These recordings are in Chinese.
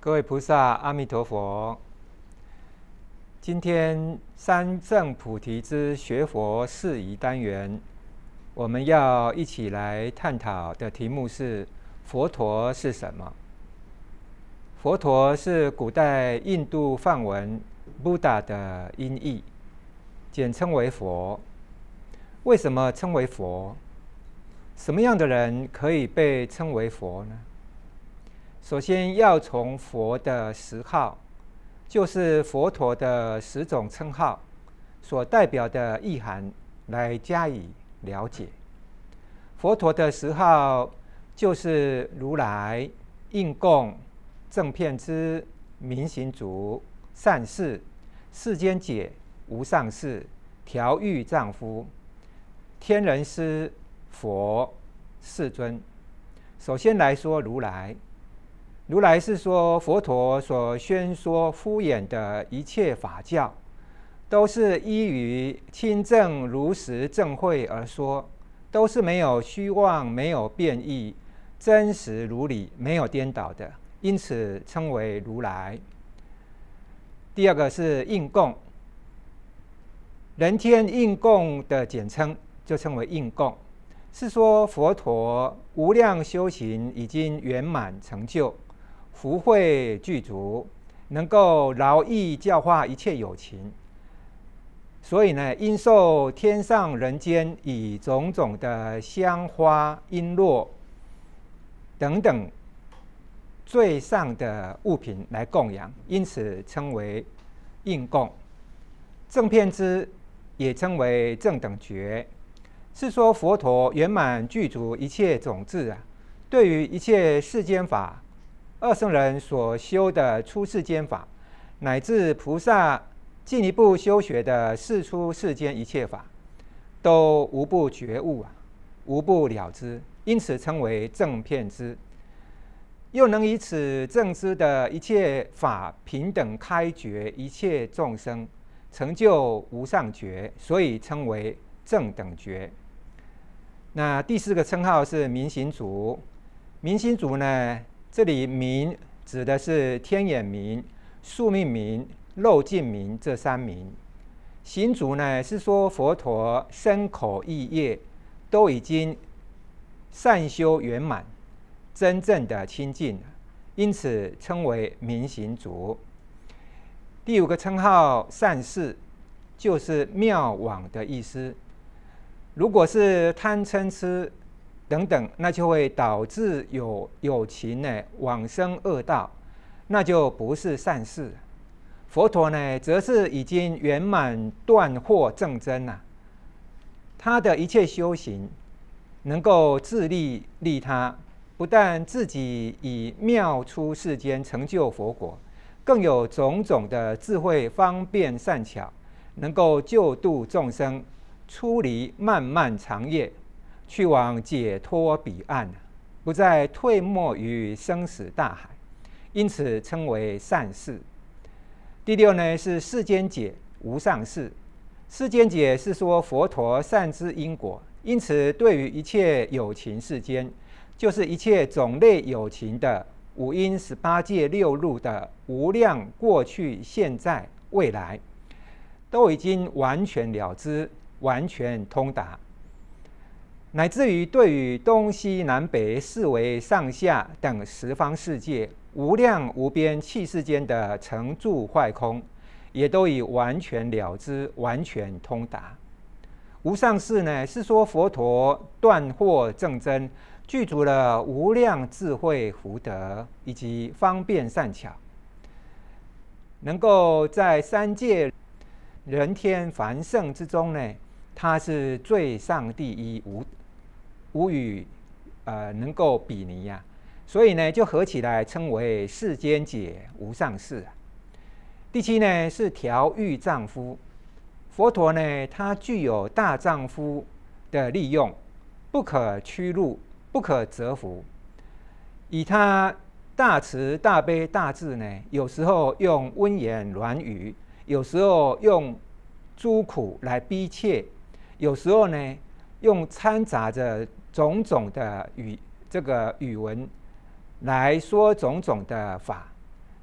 各位菩萨，阿弥陀佛。今天三正菩提之学佛事宜单元，我们要一起来探讨的题目是：佛陀是什么？佛陀是古代印度梵文 Buddha 的音译，简称为佛。为什么称为佛？什么样的人可以被称为佛呢？首先要从佛的十号，就是佛陀的10种称号所代表的意涵来加以了解。佛陀的10号就是如来、应供、正遍知、明行足、善逝、世间解、无上士、调御丈夫、天人师、佛、世尊。首先来说如来。如来是说佛陀所宣说敷衍的一切法教，都是依于亲正如实正慧而说，都是没有虚妄、没有变异，真实如理，没有颠倒的，因此称为如来。第二个是应供，人天应供的简称就称为应供，是说佛陀无量修行已经圆满成就，福慧具足，能够饶益教化一切有情，所以呢，应受天上人间以种种的香花璎珞等等最上的物品来供养，因此称为应供。正遍知也称为正等觉，是说佛陀圆满具足一切种智对于一切世间法、二圣人所修的出世间法，乃至菩萨进一步修学的世出世间一切法，都无不觉悟无不了知，因此称为正遍知。又能以此正知的一切法平等开觉一切众生，成就无上觉，所以称为正等觉。那第4个称号是明行足。明行足呢，这里明指的是天眼明、宿命明、漏尽明这3明。行足呢，是说佛陀身口意业都已经善修圆满，真正的清净了，因此称为明行足。第5个称号善逝，就是妙往的意思。如果是贪嗔痴等等，那就会导致有情呢往生恶道，那就不是善事。佛陀呢，则是已经圆满断惑正真他的一切修行能够自利利他，不但自己以妙出世间成就佛果，更有种种的智慧方便善巧，能够救度众生，出离漫漫长夜，去往解脱彼岸，不再退没于生死大海，因此称为善逝。第6呢是世间解无上士。世间解是说佛陀善知因果，因此对于一切有情世间，就是一切种类有情的5阴18界6路的无量过去现在未来，都已经完全了知，完全通达，乃至于对于东西南北四维上下等10方世界无量无边气世间的成住坏空，也都已完全了知，完全通达。无上士呢，是说佛陀断惑正真，具足了无量智慧福德以及方便善巧，能够在3界人天凡圣之中呢，他是最上第一，无与能够比拟所以呢，就合起来称为世间解无上士。第7呢是调御丈夫。佛陀呢，他具有大丈夫的利用，不可屈辱，不可折服。以他大慈大悲大智呢，有时候用温言软语，有时候用诸苦来逼切，有时候呢用掺杂着种种的语文来说种种的法，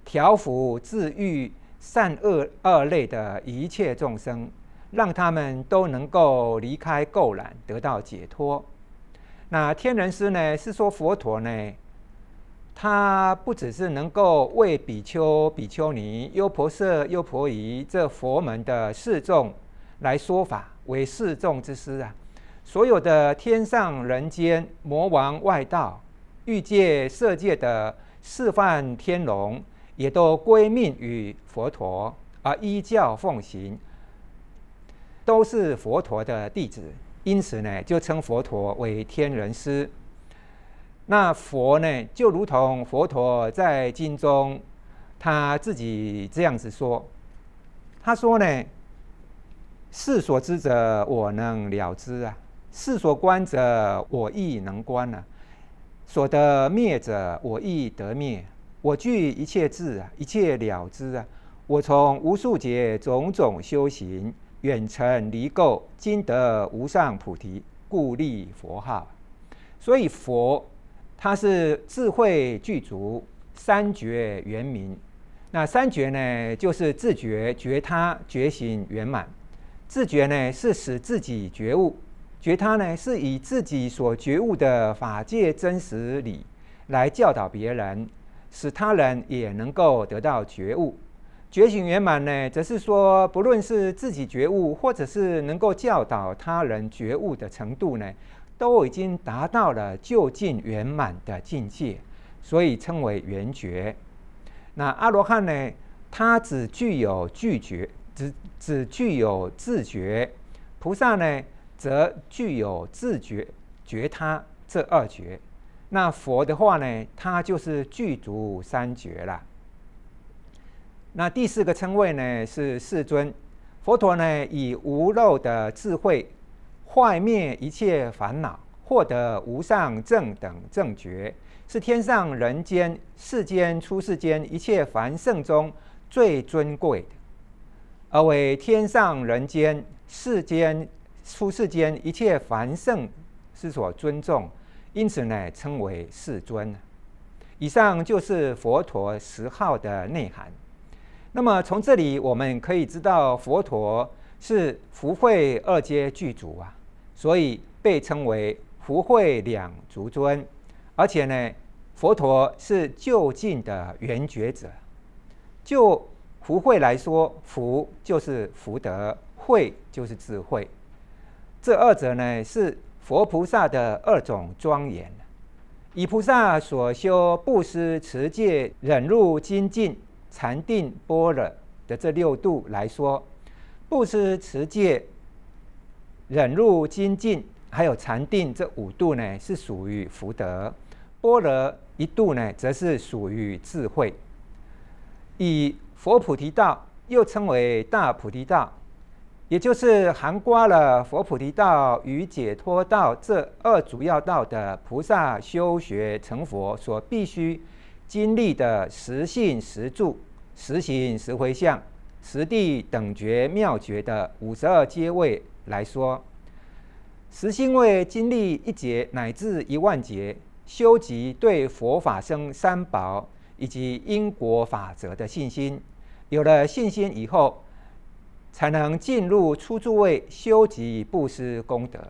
调伏治愈善恶二类的一切众生，让他们都能够离开垢染，得到解脱。那天人师呢，是说佛陀呢，他不只是能够为比丘、比丘尼、优婆塞、优婆夷这佛门的士众来说法，为士众之师啊。所有的天上人间、魔王外道、欲界、色界的示范天龙，也都归命于佛陀，而依教奉行，都是佛陀的弟子。因此呢，就称佛陀为天人师。那佛呢，就如同佛陀在经中他自己这样子说，他说呢：世所知者，我能了知啊；世所观者，我亦能观啊；所得灭者，我亦得灭。我具一切智啊，一切了知啊。我从无数劫种种修行，远尘离垢，今得无上菩提，故立佛号。所以佛他是智慧具足，三觉圆明。那三觉呢，就是自觉、觉他、觉醒圆满。自觉呢，是使自己觉悟；觉他呢，是以自己所觉悟的法界真实理来教导别人，使他人也能够得到觉悟。觉醒圆满呢，则是说，不论是自己觉悟，或者是能够教导他人觉悟的程度呢，都已经达到了究竟圆满的境界，所以称为圆觉。那阿罗汉呢，他只具有只具有自觉；菩萨呢，则具有自觉、觉他这二觉。那佛的话呢，他就是具足三觉啦。那第四个称谓呢，是世尊。佛陀呢，以无漏的智慧坏灭一切烦恼，获得无上正等正觉，是天上人间、世间、出世间一切凡圣中最尊贵的，而为天上人间、世间、出世间一切凡圣是所尊重，因此呢，称为世尊。以上就是佛陀10号的内涵。那么从这里我们可以知道，佛陀是福慧二阶具足啊，所以被称为福慧两足尊。而且呢，佛陀是究竟的圆觉者。就福慧来说，福就是福德，慧就是智慧。这二者呢，是佛菩萨的2种庄严。以菩萨所修布施、持戒、忍辱、精进、禅定、般若的这6度来说，布施、持戒、忍辱、精进还有禅定这5度呢，是属于福德；般若1度呢，则是属于智慧。以佛菩提道又称为大菩提道，也就是涵括了佛菩提道与解脱道这2主要道的菩萨修学成佛所必须经历的实信实住、实行实回向、实地等觉妙觉的52阶位来说，实心位经历1劫乃至1万劫，修集对佛法僧三宝以及因果法则的信心。有了信心以后，才能进入初住位修集布施功德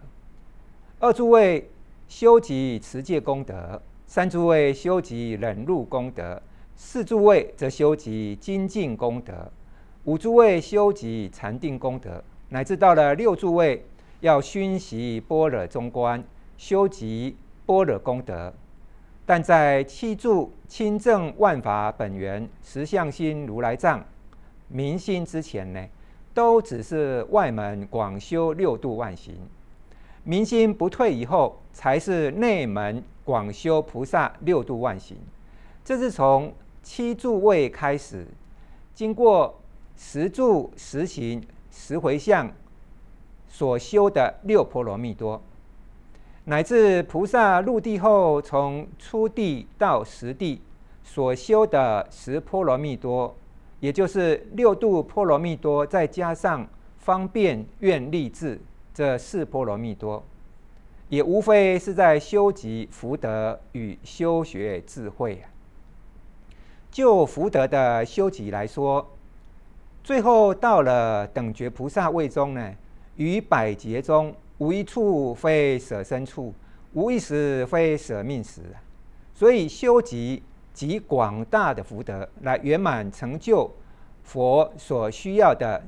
，2住位修集持戒功德，3住位修集忍辱功德，4住位则修集精进功德，5住位修集禅定功德，乃至到了6住位要熏习般若中观，修集般若功德。但在7住亲证万法本源实相心如来藏明心之前呢，都只是外门广修6度万行。明心不退以后，才是内门广修菩萨6度万行。这是从7住位开始，经过10住、10行、10回向所修的6波罗蜜多，乃至菩萨入地后，从初地到10地所修的10波罗蜜多，也就是6度波罗蜜多，再加上方便愿力智这4波罗蜜多，也无非是在修集福德与修学智慧。 就福德的修集来说，最后到了等觉菩萨位中呢，于百劫中无一处非舍身处，无一时非舍命时。所以修集极广大的福德，来圆满成就佛所需要的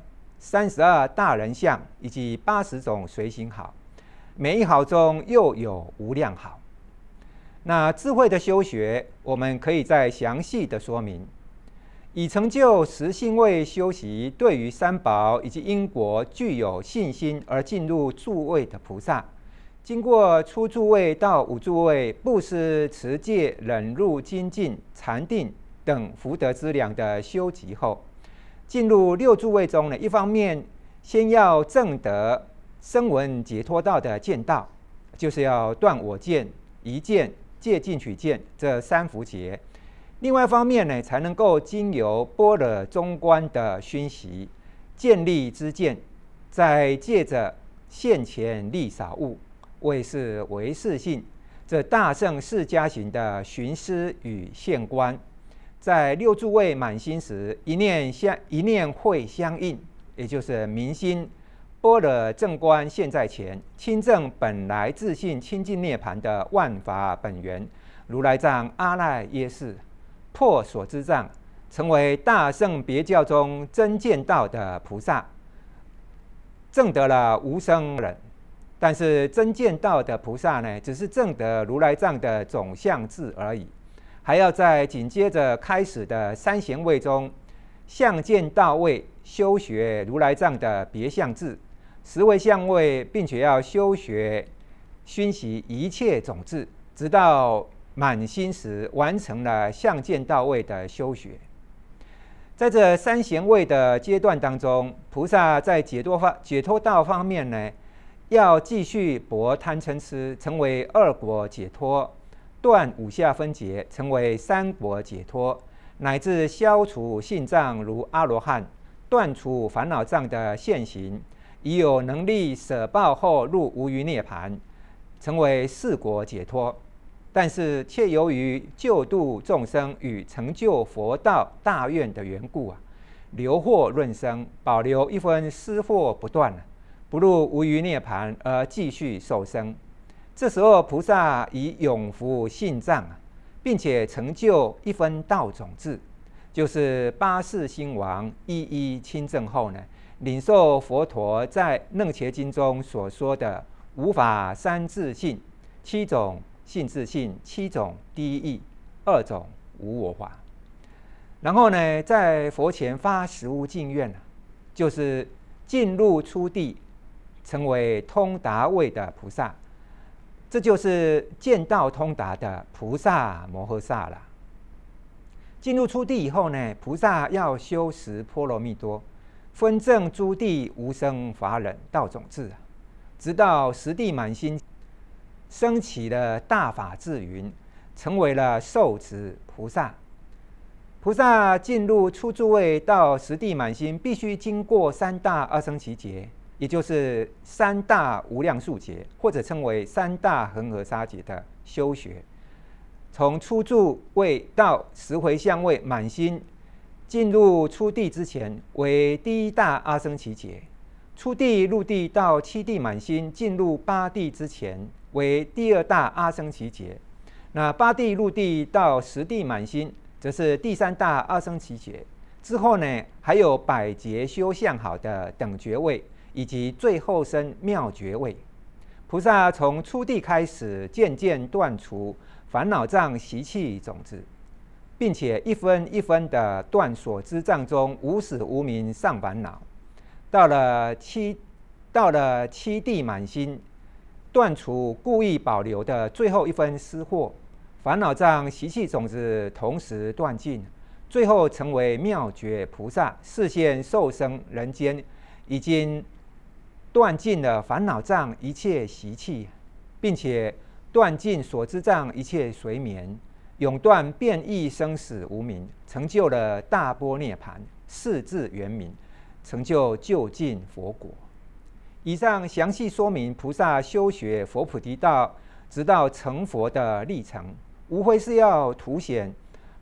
32大人相以及80种随行好，每一好中又有无量好。那智慧的修学，我们可以再详细的说明。以成就实性位修习，对于三宝以及因果具有信心而进入诸位的菩萨，经过初住位到五住位，布施、持戒、忍辱、精进、禅定等福德资粮的修集后，进入六住位中呢，一方面先要证得声闻解脱道的见道，就是要断我见、疑见、戒禁取见这三伏劫；另外一方面呢，才能够经由般若中观的熏习，建立知见，再借着现前利少物，为是唯是性，这大乘释迦行的寻思与现观，在六住位满心时，一念会相应，也就是明心般若正观现在前，亲证本来自性清净涅槃的万法本源，如来藏阿赖耶识，破所知障，成为大乘别教中真见道的菩萨，证得了无生忍。但是真见道的菩萨呢，只是证得如来藏的总相智而已，还要在紧接着开始的三贤位中，相见道位修学如来藏的别相智，10位相位，并且要修学熏习一切种智，直到满心时完成了相见道位的修学。在这三贤位的阶段当中，菩萨在解脱道方面呢，要继续薄贪嗔痴，成为2果解脱；断五下分结，成为3果解脱；乃至消除性障如阿罗汉，断除烦恼障的现行，已有能力舍报后入无余涅槃，成为4果解脱。但是却由于救度众生与成就佛道大愿的缘故留祸润生，保留一分私祸不断，不入无余涅槃而继续受生。这时候菩萨以永福性藏，并且成就一分道种智，就是八世心王一一亲证后呢，领受佛陀在楞伽经中所说的无法三自性，7种性自性，7种第一义，2种无我法。然后呢，在佛前发实无净愿，就是进入初地，成为通达位的菩萨，这就是见道通达的菩萨摩诃萨了。进入初地以后呢，菩萨要修10波罗蜜多，分证诸地无生法忍道种智，直到10地满心，升起了大法智云，成为了受持菩萨。菩萨进入初住位到10地满心，必须经过3大阿僧祇劫，也就是3大无量数劫，或者称为3大恒河沙劫的修学。从初住位到10回向位满心，进入初地之前为第1大阿僧祇劫；初地入地到7地满心，进入8地之前为第2大阿僧祇劫。那8地入地到10地满心，则是第3大阿僧祇劫。之后呢，还有百劫修相好的等觉位，以及最后生妙觉位。菩萨从初地开始，渐渐断除烦恼障习气种子，并且一分一分的断所知障中无始无明上烦恼。到了七地满心，断除故意保留的最后一分私货，烦恼障习气种子同时断尽，最后成为妙觉菩萨，示现受生人间，已经断尽了烦恼障一切习气，并且断尽所知障一切随眠，永断变异生死无明，成就了大般涅槃，世智圆明，成就究竟佛果。以上详细说明菩萨修学佛菩提道直到成佛的历程，无非是要凸显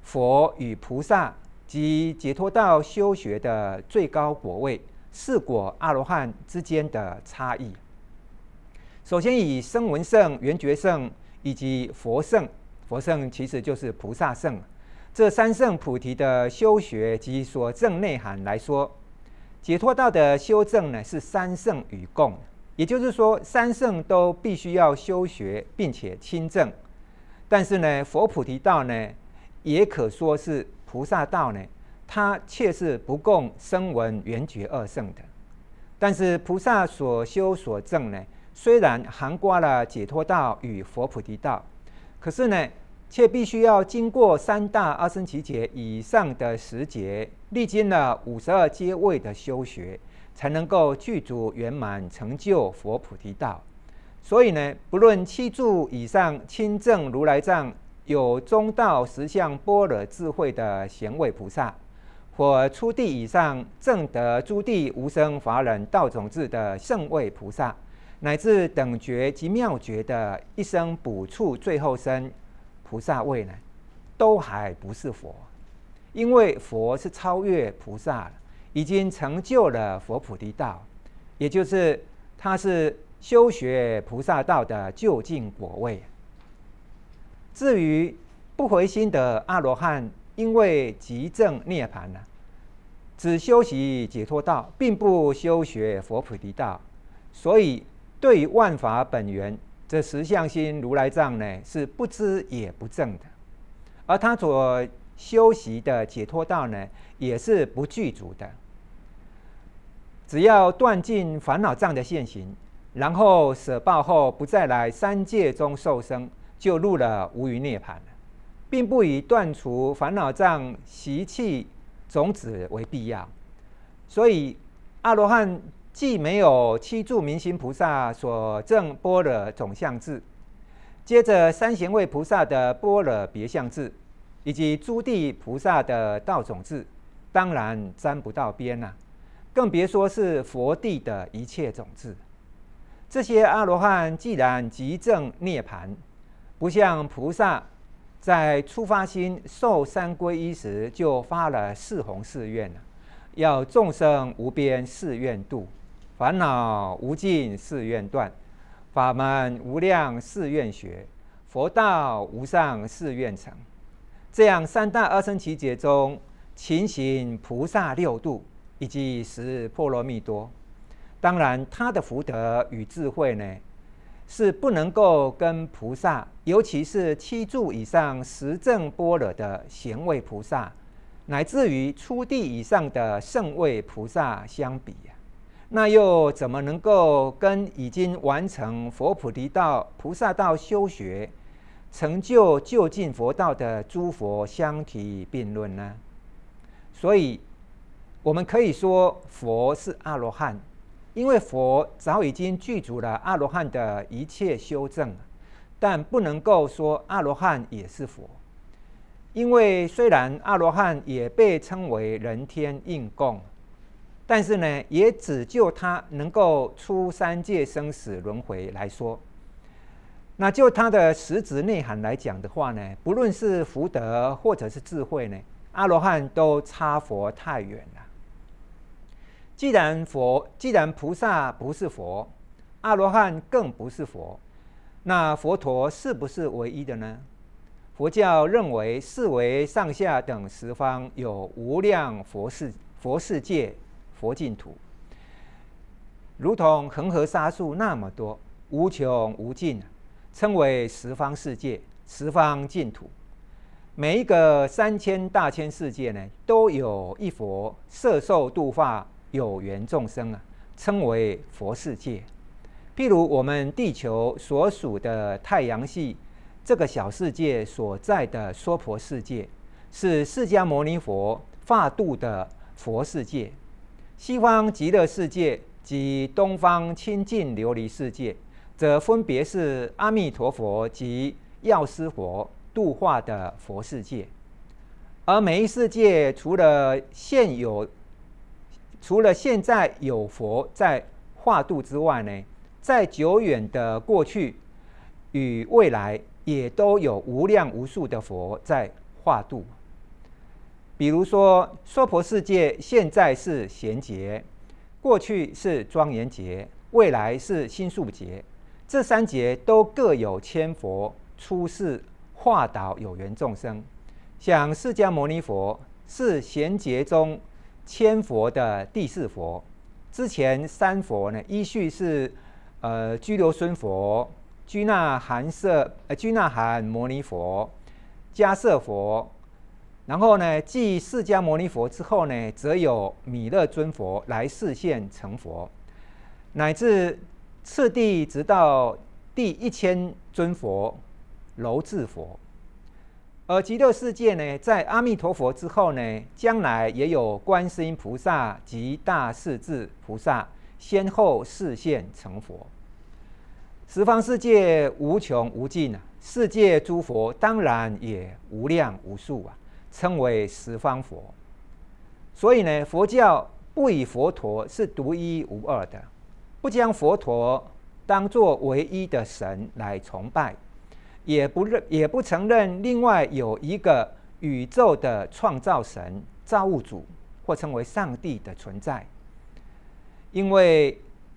佛与菩萨及解脱道修学的最高果位四果阿罗汉之间的差异。首先以声闻乘、缘觉乘以及佛乘，佛乘其实就是菩萨乘，这三乘菩提的修学及所证内涵来说，解脱道的修证呢是三乘与共，也就是说三乘都必须要修学并且亲证。但是呢，佛菩提道呢也可说是菩萨道呢，它却是不共声闻缘觉二乘的。但是菩萨所修所证呢，虽然涵盖了解脱道与佛菩提道，可是呢，却必须要经过三大阿僧祇劫以上的10劫，历经了52阶位的修学，才能够具足圆满成就佛菩提道。所以呢，不论7柱以上亲证如来藏有中道实相般若智慧的贤位菩萨，或初地以上证得诸地无生法忍道种智的圣位菩萨，乃至等觉及妙觉的一生补处最后生菩萨位呢，都还不是佛。因为佛是超越菩萨了，已经成就了佛菩提道，也就是他是修学菩萨道的究竟果位。至于不回心的阿罗汉，因为即证涅槃呢，只修习解脱道，并不修学佛菩提道，所以对于万法本源这实相心如来藏呢，是不知也不证的。而他所修习的解脱道呢，也是不具足的。只要断尽烦恼障的现行，然后舍报后不再来三界中受生，就入了无余涅槃了，并不以断除烦恼障习气种子为必要。所以阿罗汉既没有7柱明心菩萨所证般若总相智，接着三贤位菩萨的般若别相智，以及诸地菩萨的道种智，当然沾不到边啊，更别说是佛地的一切种智。这些阿罗汉既然即证涅槃，不像菩萨在初发心受三皈依时就发了4弘誓愿，要众生无边誓愿度，烦恼无尽誓愿断，法门无量誓愿学，佛道无上誓愿成。这样三大阿僧祇劫中勤行菩萨6度以及10波罗蜜多，当然他的福德与智慧呢，是不能够跟菩萨，尤其是7柱以上实证般若的贤位菩萨，乃至于初地以上的圣位菩萨相比啊，那又怎么能够跟已经完成佛菩提道、菩萨道修学，成就究竟佛道的诸佛相提并论呢？所以我们可以说佛是阿罗汉，因为佛早已经具足了阿罗汉的一切修证，但不能够说阿罗汉也是佛。因为虽然阿罗汉也被称为人天应供，但是呢，也只就他能够出三界生死轮回来说，那就他的实质内涵来讲的话呢，不论是福德或者是智慧呢，阿罗汉都差佛太远了。既然菩萨不是佛，阿罗汉更不是佛，那佛陀是不是唯一的呢？佛教认为四维上下等十方有无量佛世界、佛净土，如同恒河沙数那么多，无穷无尽，称为十方世界、十方净土。每一个3000大千世界呢，都有一佛摄受度化有缘众生啊，称为佛世界。譬如我们地球所属的太阳系这个小世界所在的娑婆世界，是释迦牟尼佛化度的佛世界；西方极乐世界及东方清净琉璃世界，则分别是阿弥陀佛及药师佛度化的佛世界。而每一世界除了现在有佛在化度之外呢，在久远的过去与未来也都有无量无数的佛在化度。 比如说，娑婆世界现在是贤劫，过去是庄严劫，未来是心术劫。这3劫都各有千佛出世化导有缘众生。像释迦牟尼佛是贤劫中千佛的第4佛，之前3佛呢，依序是居留孙佛、居那含摩尼佛、迦叶佛。然后呢，继释迦牟尼佛之后呢，则有弥勒尊佛来示现成佛，乃至次第直到第1000尊佛楼至佛。而极乐世界呢，在阿弥陀佛之后呢，将来也有观世音菩萨及大势至菩萨先后示现成佛。十方世界无穷无尽啊，世界诸佛当然也无量无数啊，称为十方佛。所以呢，佛教不以佛陀是独一无二的，不将佛陀当作唯一的神来崇拜，也不承认另外有一个宇宙的创造神、造物主，或称为上帝的存在。因为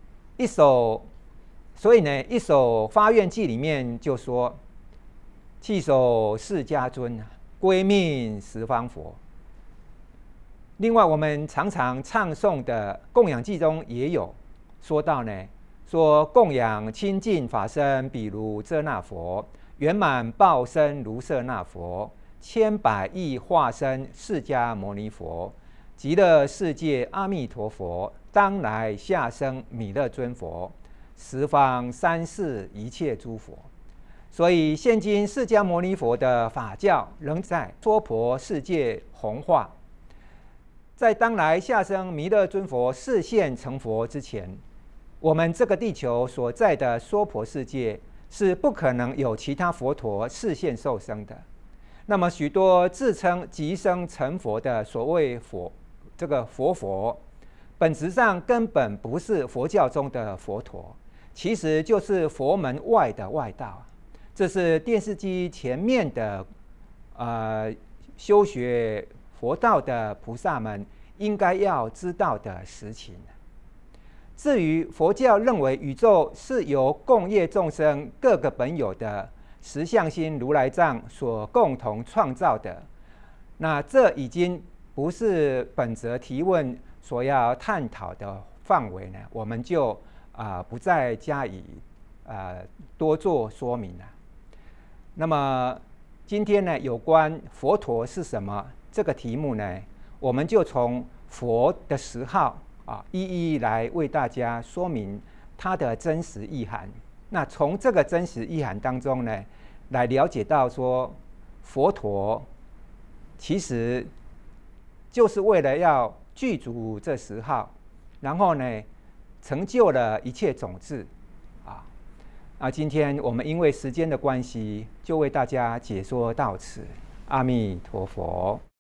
所以呢，一首发愿偈里面就说：“弃首释迦尊，归命十方佛。”另外，我们常常唱诵的供养偈中也有说到呢，说供养清净法身，比如遮那佛；圆满报身如舍那佛；千百亿化身释迦牟尼佛；极乐世界阿弥陀佛；当来下生弥勒尊佛；十方三世一切诸佛。所以，现今释迦牟尼佛的法教仍在娑婆世界弘化。在当来下生弥勒尊佛示现成佛之前，我们这个地球所在的娑婆世界是不可能有其他佛陀示现受生的。那么，许多自称即生成佛的所谓佛佛，本质上根本不是佛教中的佛陀，其实就是佛门外的外道。这是电视机前面的修学佛道的菩萨们应该要知道的实情。至于佛教认为宇宙是由共业众生各个本有的实相心如来藏所共同创造的，那这已经不是本则提问所要探讨的范围呢，我们就不再加以多做说明了。那么今天呢，有关佛陀是什么这个题目呢，我们就从佛的10号一一来为大家说明它的真实意涵。那从这个真实意涵当中呢，来了解到说，佛陀其实就是为了要具足这10号，然后呢，成就了一切种子。今天我们因为时间的关系，就为大家解说到此。阿弥陀佛。